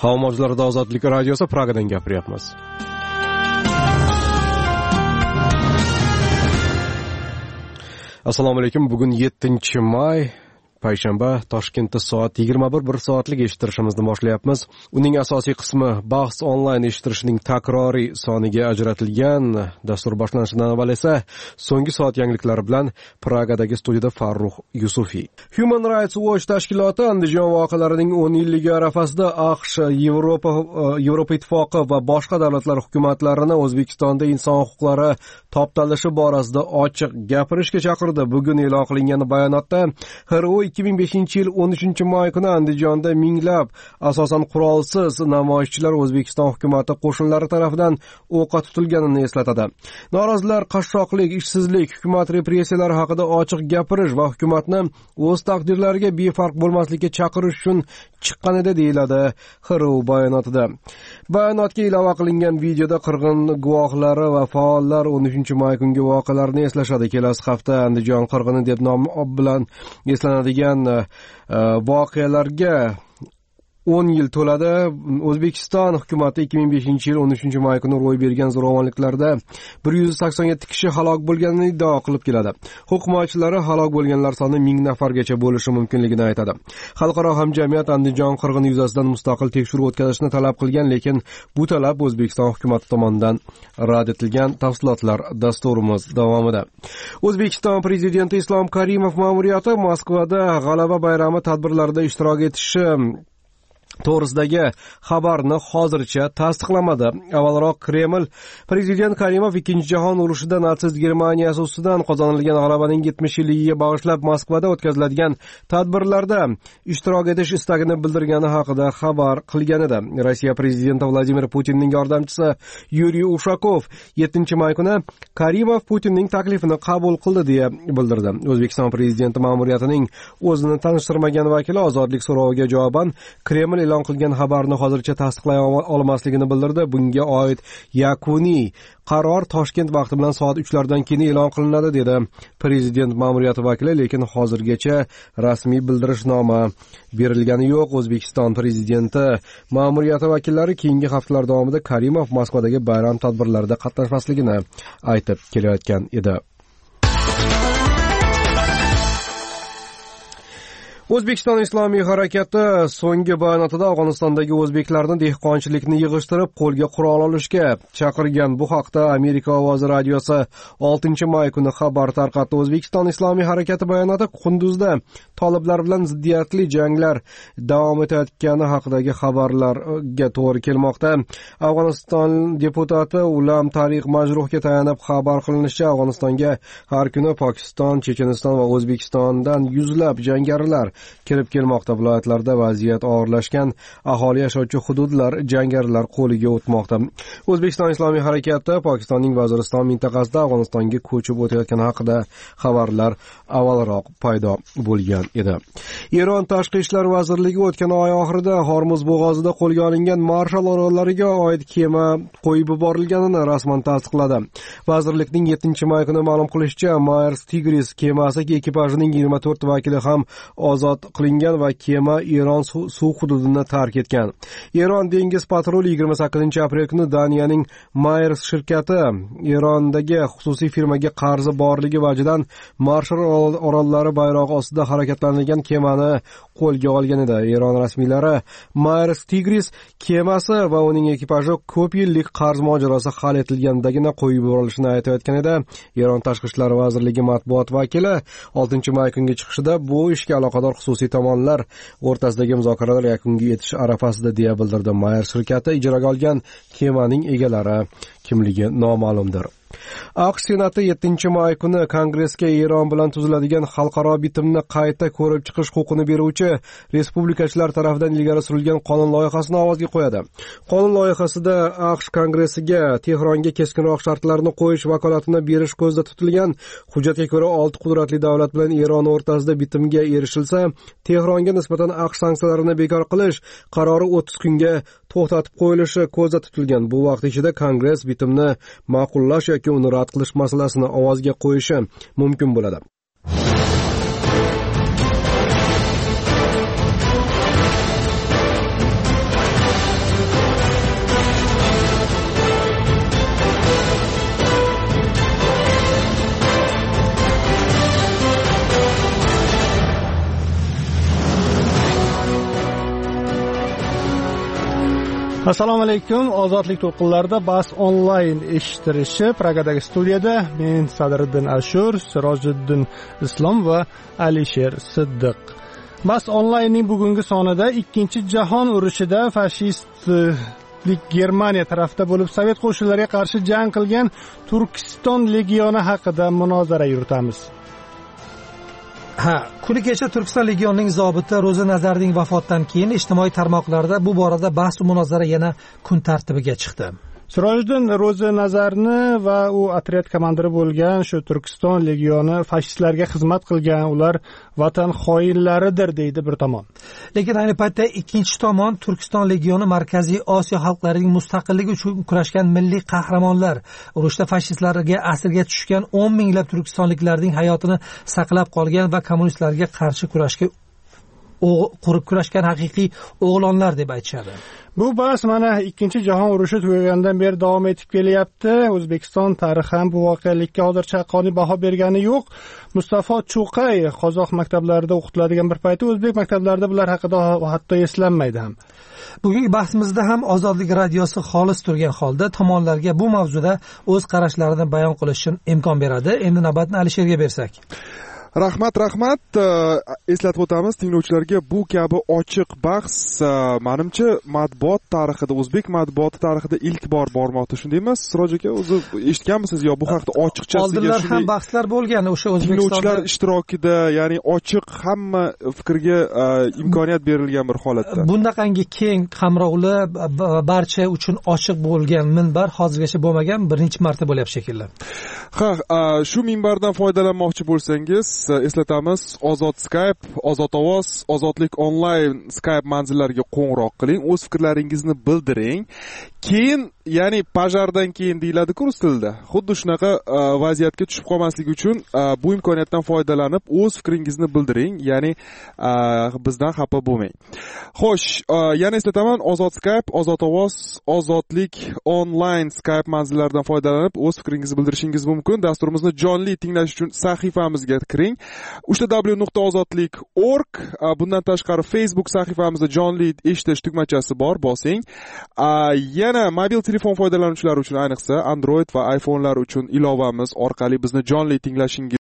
Havomojlarda Ozodlik radiosi Pragadan gapiryapmiz. Assalomu alaykum. Bugun 7-may payshanba. Toshkentda soat 21 soatlik eshittirishimizni boshlayapmiz. Uning asosiy qismi bahs onlayn eshittirishining takroriy soniga ajratilgan. Dastur boshlanishidan avval esa so'nggi soat yangiliklari bilan Pragadagi studiyada Farruh Yusufiy. Human Rights Watch tashkiloti Andijon voqealarining 10 yilligi arafasida AQSh, Yevropa ittifoqi va boshqa davlatlar hukumatlarini O'zbekistonda inson huquqlari toptalishi borasida ochiq gapirishga chaqirdi. Bugun e'lon qilingan bayonotda HRO 2005-yil 13-may kuni Andijonda minglab asosan qurolsiz namoyishchilar O'zbekiston hukumati qo'shinlari tomonidan o'qqa tutilganini eslatadi. Norozilar qashshoqlik, ishsizlik, hukumat repressiyalari haqida ochiq gapirish va hukumatni o'z taqdirlariga befarq bo'lmaslikka chaqirish uchun chiqqan edi, deyiladi HRO bayonotida. Bayonotga ilova qilingan videoda qirg'in guvohlari va faollar 13-may kungi voqealarni eslashadi. Kelasi hafta Andijon qirg'ini deb nom bilan eslanadigan voqealarga 10 yil to'ladi. O'zbekiston hukumati 2005-yil 13-may kuni ro'y bergan zo'ravonliklarda 187 kishi halok bo'lganini iddao qilib keladi. Huquq himoyachilari halok bo'lganlar soni 1000 nafargacha bo'lishi mumkinligini aytadi. Xalqaro hamjamiyat Andijon qirg'ini yuzasidan mustaqil tekshiruv o'tkazishni talab qilgan, lekin bu talab O'zbekiston hukumati tomonidan rad etilgan. Tafsilotlar dasturimiz davomida. O'zbekiston prezidenti Islom Karimov ma'muriyati Moskvada G'alaba bayrami tadbirlarida ishtirok etishi to'g'risidagi xabarni hozircha tasdiqlamadi. Avvalroq Kreml prezident Karimov 2-jahon urushida natsist Germaniyasi ustidan qozonilgan g'alabaning 70-yilligiga bag'ishlab Moskvada o'tkaziladigan tadbirlarda ishtirok etish istagini bildirgani haqida xabar qilgan edi. Rossiya prezidenti Vladimir Putinning yordamchisi Yuriy Ushakov 7-may kuni Karimov Putinning taklifini qabul qildi deya bildirdi. O'zbekiston prezidenti ma'muriyatining o'zini tanishtirmagan vakili ozodlik so'roviga javoban Kreml e'lon qilgan xabarni hozircha tasdiqlay olmasligini bildirdi. Bunga oid yakuniy qaror Toshkent vaqti bilan soat 3lardan keyin e'lon qilinadi, dedi prezident ma'muriyati vakili, lekin hozirgacha rasmiy bildirishnoma berilgani yo'q. O'zbekiston prezidenti ma'muriyati vakillari keyingi haftalar davomida Karimov Moskvadagi bayram tadbirlarida qatnashmasligini aytib kelayotgan edi. O'zbekiston Islomiy harakati so'nggi bayonotida Afg'onistondagi o'zbeklarni dehqonchilikni yig'ishtirib qo'lga qurol olishga chaqirgan. Bu haqda Amerika ovozi radiosi 6-may kuni xabar tarqatdi. O'zbekiston Islomiy harakati bayonoti Qunduzda toliblar bilan ziddiyatli janglar davom etayotgani haqidagi xabarlarga to'g'ri kelmoqda. Afg'oniston deputati Ulam Tariq Majruhga tayanib xabar qilinishicha, Afg'onistonga har kuni Pokiston, Checheniston va O'zbekistondan yuzlab jangarilar kirib kelmoqda. Viloyatlarda vaziyat og'irlashgan, aholi yashovchi hududlar jangarilar qo'liga o'tmoqda. O'zbekiston Islomiy harakati Pokistonning Vaziriston mintaqasida Afg'onistonga ko'chib o'tayotgani haqida xabarlar avvalroq paydo bo'lgan edi. Eron Tashqi ishlar vazirligi o'tgan oy oxirida Hormuz bo'g'ozida qo'lga olingan Marshall orollariga oid kema qo'yib yuborilganini rasman tasdiqladi. Vazirlikning 7-may kuni ma'lum qilishicha, Myers Tigris kemasi ekipajining 24 vakili ham ozod qilingan va kema Eron suv hududini tark etgan. Eron dengiz patruli 28-aprel kuni Daniyaning Myers shirkati Erondagi xususiy firmaga qarzi borligi vajidan Marshall orollari bayrog'i ostida harakatlanadigan kemani qo'lga olgan edi. Eron rasmiylari Myers Tigris kemasi va uning ekipaji ko'p yillik qarz mojarosi hal etilgandagina qo'yib yuborilishini aytayotgan edi. Eron Tashqi ishlar vazirligi matbuot vakili 6-may kungi chiqishida bu ishga aloqador xususiy tomonlar o'rtasidagi muzokaralar yakuniga yetish arafasida deya bildirdi. Myers shirkati ijaraga olgan kemaning egalari kimligi noma'lumdir. AQSh Senati 7-may kuni Kongressga Eron bilan tuziladigan xalqaro bitimni qayta ko'rib chiqish huquqini beruvchi respublikachilar tomonidan ilgari surilgan qonun loyihasini ovozga qo'yadi. Qonun loyihasida AQSh Kongressiga Tehronga keskinroq shartlarni qo'yish vakolatini berish ko'zda tutilgan. Hujjatga ko'ra 6 qudratli davlat bilan Eron o'rtasida bitimga erishilsa, Tehronga nisbatan AQSh sanksiyalarini bekor qilish qarori 30 kunga to'xtatib qo'yilishi ko'zda tutilgan. Bu vaqt ichida Kongress bitimni ma'qullash yoki uni rad qilish masalasini ovozga qo'yishi mumkin bo'ladi. Assalomu alaykum. Ozodlik to'lqinlarida bas onlayn eshittirishi Pragadagi studiyada men Sadriddin Ashur, Sirojiddin Islom va Alisher Siddiq. Bas onlaynning bugungi sonida Ikkinchi jahon urushida fashistlik Germaniya tarafida bo'lib Sovet qo'shinlariga qarshi jang qilgan Turkiston legioni haqida munozara yuritamiz. Kuni kecha Turkiston legionining zobiti Ro'za Nazarning vafotidan keyin ijtimoiy tarmoqlarda bu borada bahs va munozara yana kun tartibiga chiqdi. Sirojiddin Ro'za Nazarni va u otryad komandiri bo'lgan shu Turkiston legioni fashistlarga xizmat qilgan, ular vatan xoinlaridir deydi bir tomon. Lekin ayni paytda ikkinchi tomon Turkiston legioni Markaziy Osiyo xalqlarining mustaqilligi uchun kurashgan milliy qahramonlar, urushda fashistlarga asirga tushgan 10 minglab turkistonliklarning hayotini saqlab qolgan va kommunistlarga qarshi kurashgan haqiqiy o'g'lonlar deb aytishadi. Bu bahs mana Ikkinchi jahon urushi tugagandan beri davom etib kelyapti. O'zbekiston tarixi ham bu voqelikka hozircha haqqoniy baho bergani yo'q. Mustafo Cho'qay qozoq maktablarida o'qitiladigan bir payti o'zbek maktablarida bular haqida hatto eslanmaydi ham. Bugungi bahsimizda ham Ozodlik radiosi xolis turgan holda tomonlarga bu mavzuda o'z qarashlarini bayon qilish uchun imkon beradi. Endi navbatni Alisherga bersak. Rahmat. Eslatib o'tamiz tinglovchilarga, bu kabi ochiq bahs menimcha matbuot tarixida, o'zbek matbuoti tarixida ilk bor bormoqda. Shunday emas, Siroj aka, o'zi eshitganmisiz yo bu haqda ochiqchasiga? Oldinlar ham bahslar bo'lgan o'sha O'zbekistonda. Tinglovchilar ishtirokida, ya'ni ochiq hamma fikrga imkoniyat berilgan bir holatda. Bundaqangi keng qamrovli, barcha uchun ochiq bo'lgan minbar hozirgacha bo'lmagan, birinchi marta bo'lyapti shekilli. Shu minbardan foydalanmoqchi bo'lsangiz, eslatamiz, Ozod Skype, Ozod ovoz, Ozodlik onlayn Skype manzillariga qo'ng'iroq qiling, o'z fikrlaringizni bildiring. Keyin, ya'ni pajardan keyin deyiladi-ku rus tilida. Xuddi shunaqa vaziyatga tushib qolmaslik uchun bu imkoniyatdan foydalanib o'z fikringizni bildiring, ya'ni bizdan xafa bo'lmang. Xo'sh, yana eslataman, Ozod Skype, Ozod ovoz, Ozodlik onlayn Skype manzillaridan foydalanib o'z fikringizni bildirishingiz mumkin. Dasturimizni jonli tinglash uchun sahifamizga kiring. www.ozodlik.org. Bundan tashqari Facebook sahifamizda jonli eshitish tugmachasi bor, bosing. Yana mobil telefon foydalanuvchilari uchun, ayniqsa Android va iPhone'lar uchun ilovamiz orqali bizni jonli tinglashingiz